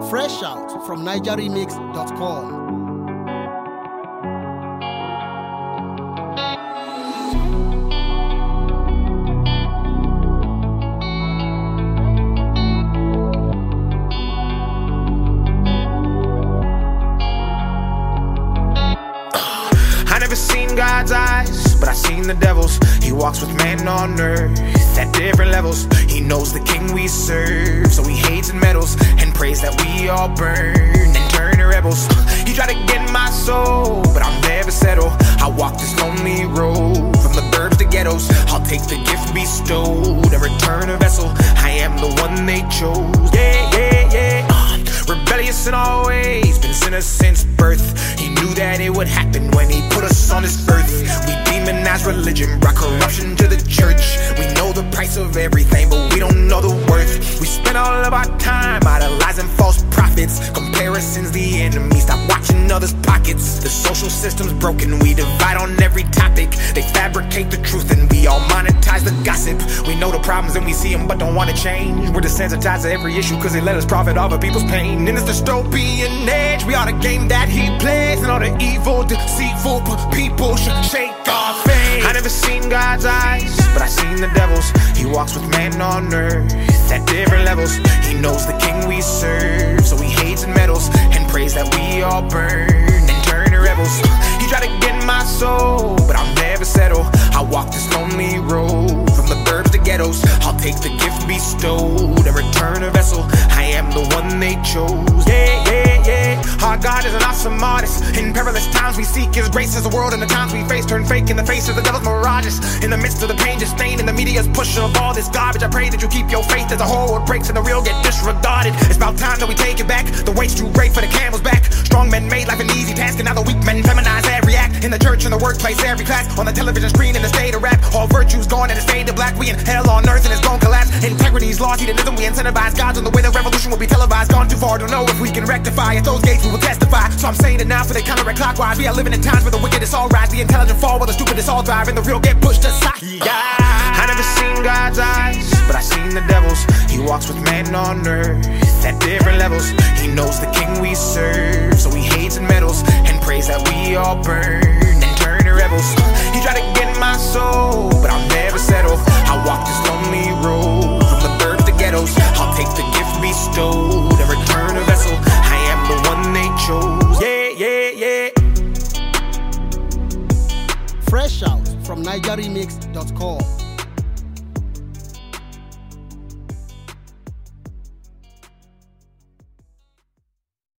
Fresh out from NigerRemix.com. I never seen God's eyes, but I seen the devil's. He walks with man on earth at different levels. He knows the king we serve, so he hates and meddles and prays that we all burn and turn to rebels. He tried to get my soul, but I'll never settle. I walk this lonely road from the burbs to ghettos. I'll take the gift bestowed and return a vessel. I am the one they chose. Yeah, yeah, yeah. Rebellious in all ways, been sinners since birth. He knew that it would happen when he put us on this earth. We demonize religion, brought corruption to the church. We know the price of everything, but we don't know the worth. We spend all of our time idolizing false prophets. Comparison's the enemy, stop watching others' pockets. The social system's broken, we divide on every topic. They fabricate the truth and we all monetize the gossip. We know the problems and we see them but don't want to change. We're desensitized to every issue cause they let us profit off of people's pain. In this dystopian age, we are the game that he plays, and all the evil, deceitful people should shake our faith. I never seen God's eyes, but I seen the devil's. He walks with man on earth at different levels. He knows the king we serve, so he hates and meddles and prays that we all burn and turn to rebels. He tried to get my soul, but I'll never settle. I walk this lonely road from the burbs to ghettos. I'll take the gift bestowed and return a vessel. I am the one they chose. Yeah, yeah, yeah. Our God is an awesome artist. In perilous times we seek his grace as the world and the times we face turn fake in the face of the devil's mirages. In the midst of the pain just stained in the media's push of all this garbage, I pray that you keep your faith as the whole world breaks and the real get disregarded. It's about time that we take it back. The weight's too great for the camel's back. Strong men made life an easy task, and now the weak men feminize every act. In the church, in the workplace, every class, on the television screen, in the state of rap. All virtues gone and it's faded black. We in hell on earth and it's gon' collapse. Integrity's lost, hedonism, we incentivize gods on the way the revolution will be televised. Gone too far, don't know if we can rectify. At those gates we will testify. So I'm saying it now for they counter-clockwise. We are living in times where the wicked is all rise, the intelligent fall while the stupid is all thrive, and the real get pushed aside. Yeah. I never seen God's eyes, but I seen the devil's. He walks with man on earth at different levels. He knows the king we serve, so he hates and meddles and prays that we all burn and turn to rebels. He tried to get my soul, but I'll never settle. I walk this lonely road from the burbs to ghettos. I'll take the gift bestowed and return a vessel. I am the one they chose. Yeah, yeah, yeah. Fresh out from NigerRemix.com.